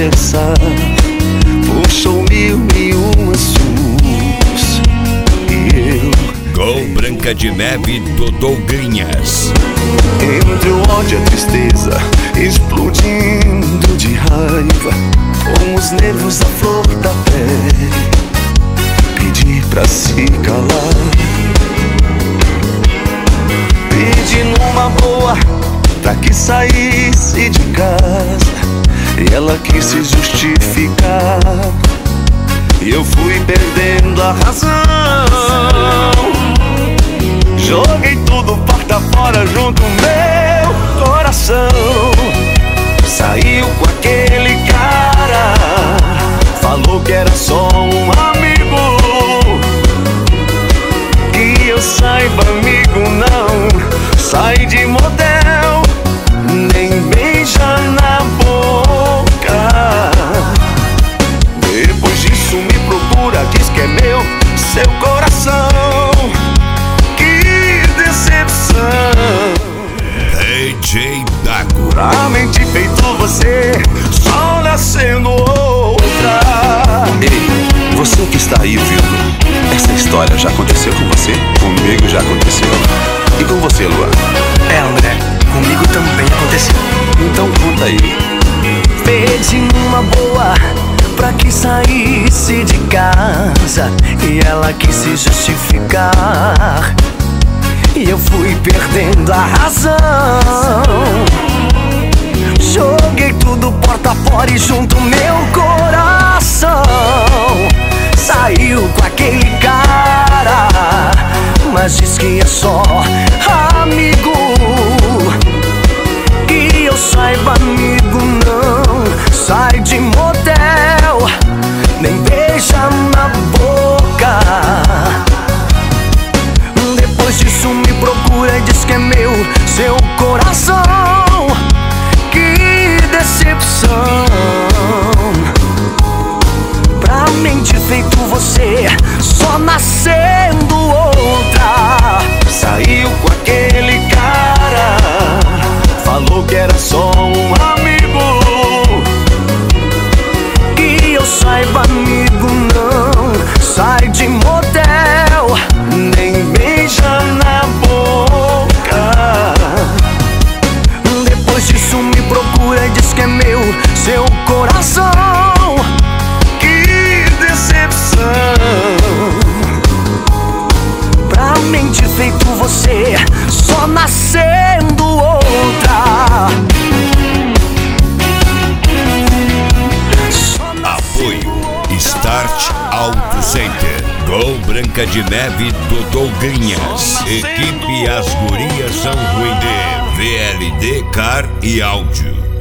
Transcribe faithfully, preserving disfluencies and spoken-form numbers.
conversar, puxou mil e um assuntos e eu com Branca de Neve, Dodô Grinhas. entre o ódio e a tristeza, explodindo de raiva, com os nervos à flor da pele, pedi pra se calar. Pedi numa boa pra que saísse de casa, e ela quis se justificar, e eu fui perdendo a razão. Joguei tudo porta fora junto meu coração. Saiu com aquele cara, falou que era só um amigo. Que eu saiba, amigo, não sai de motel, nem beija na boca. Depois disso me procura, diz que é meu, seu coração. D J Dago. Puramente feito você, só nascendo outra. Ei, você que está aí ouvindo, essa história já aconteceu com você? Comigo já aconteceu. E com você, Luan? É, André, comigo também aconteceu. Então conta aí. Pedi numa boa pra que saísse de casa, e ela quis se justificar, e eu fui perdendo a razão. Joguei tudo porta fora e junto meu coração. Saiu com aquele cara, mas diz que é só amigo. Que eu saiba, amigo, não sai de motel, nem beija na boca. Depois disso me procura e diz que é meu, seu coração. Que decepção. Pra mente feito você, só nascendo outra. Saiu com aquele cara, falou que era só um amigo. Que eu saiba, amigo, não sai de motel, nem beija na boca. Depois disso me procura e diz que é meu, seu coração. Que decepção. Pra mente feito você, só nascendo outra. Só Apoio Start Auto Center. Com Branca de Neve, Dodô Grinhas. Equipe As Gurias São Ruim de V L D Car e Áudio.